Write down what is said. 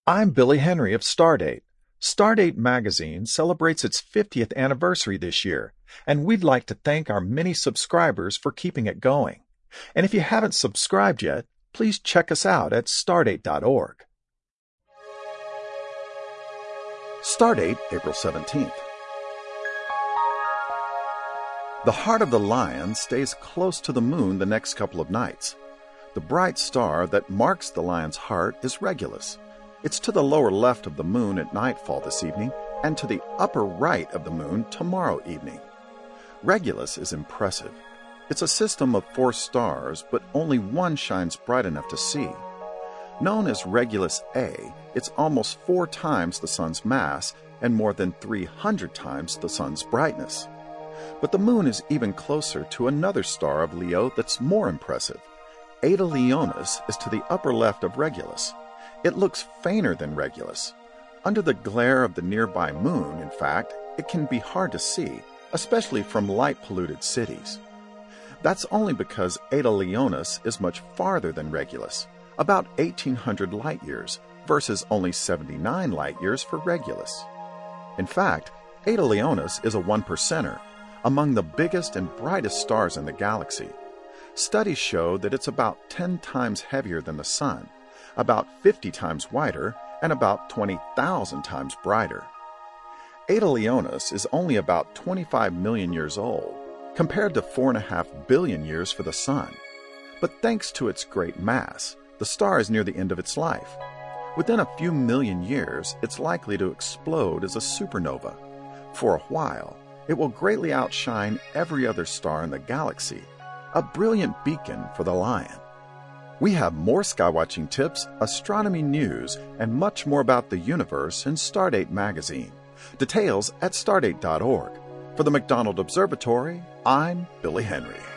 I'm Billy Henry of Stardate. Stardate magazine celebrates its 50th anniversary this year, and we'd like to thank our many subscribers for keeping it going. And if you haven't subscribed yet, please check us out at stardate.org. Stardate, April 17th. The heart of the Lion stays close to the moon the next couple of nights. The bright star that marks the Lion's heart is Regulus. It's to the lower left of the moon at nightfall this evening and to the upper right of the moon tomorrow evening. Regulus is impressive. It's a system of 4 stars, but only one shines bright enough to see. Known as Regulus A, it's almost 4 times the Sun's mass and more than 300 times the Sun's brightness. But the moon is even closer to another star of Leo that's more impressive. Eta Leonis is to the upper left of Regulus. It looks fainter than Regulus. Under the glare of the nearby moon, in fact, it can be hard to see, especially from light-polluted cities. That's only because Eta Leonis is much farther than Regulus, about 1,800 light-years, versus only 79 light-years for Regulus. In fact, Eta Leonis is a 1%er, among the biggest and brightest stars in the galaxy. Studies show that it's about 10 times heavier than the Sun, about 50 times wider, and about 20,000 times brighter. Eta Leonis is only about 25 million years old, compared to 4.5 billion years for the Sun. But thanks to its great mass, the star is near the end of its life. Within a few million years, it's likely to explode as a supernova. For a while, it will greatly outshine every other star in the galaxy, a brilliant beacon for the Lion. We have more skywatching tips, astronomy news, and much more about the universe in Stardate magazine. Details at stardate.org. For the McDonald Observatory, I'm Billy Henry.